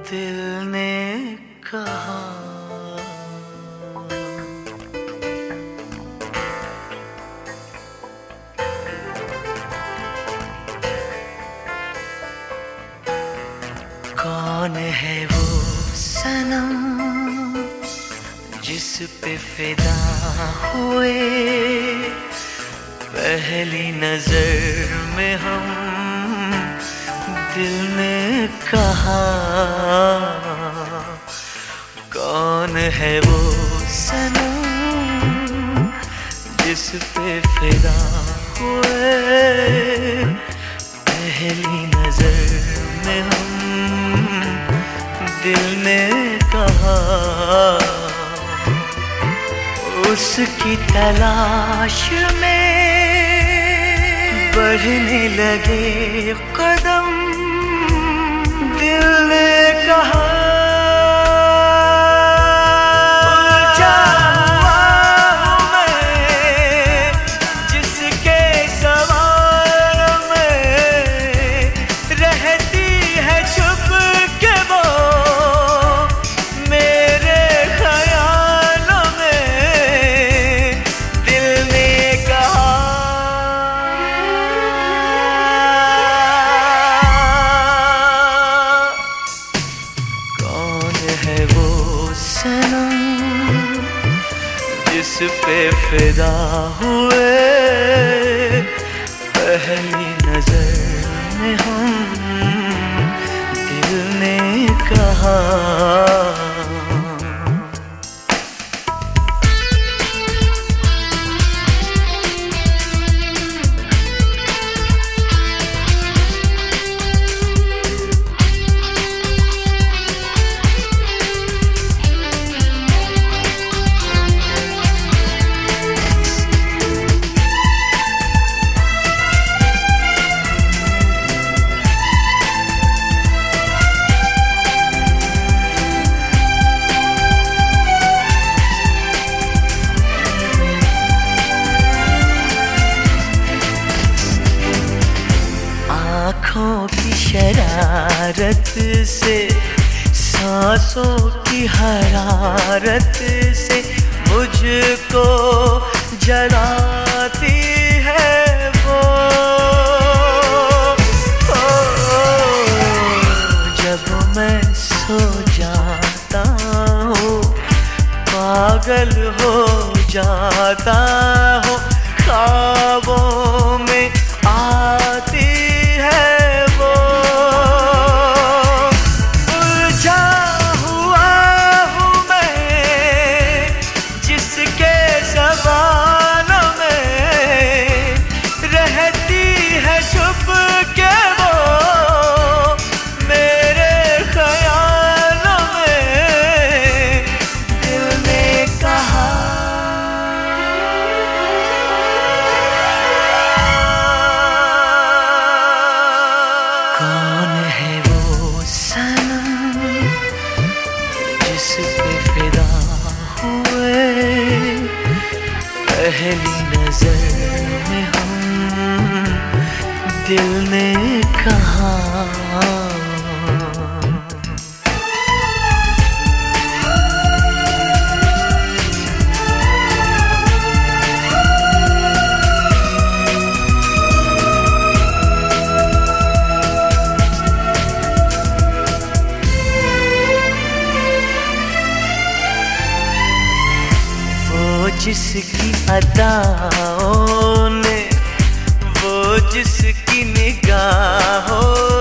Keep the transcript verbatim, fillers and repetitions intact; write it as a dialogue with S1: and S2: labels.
S1: दिल ने कहा कौन है वो सनम जिस पे फिदा हुए पहली नजर में हम दिल ने कहा। कौन है वो सनम जिस पे फिदा हुए पहली नजर में हम दिल ने कहा। उसकी तलाश में बढ़ने लगे कदम दिल ने कहा। उलझा हुआ हूँ मैं जिसके सवाल में रहती है छुप के वो मेरे ख्यालों में दिल ने कहा। जिस पे फिदा हुए पहली नजर में हम दिल ने कहा। आँखों की शरारत से सांसों की हरारत से मुझको जलाती है वो। ओ, जब मैं सो जाता हूँ पागल हो जाता हूँ ख्वाबों में आती है वो। उलझा हुआ हूँ मैं जिसके सवालों में रहती है छुप के वो मेरे ख्यालों में दिल ने कहा। कौन है वो सनम जिस पे फिदा हुए पहली नजर में हम दिल ने कहा। जिसकी अदाओं ने वो जिसकी निगाहों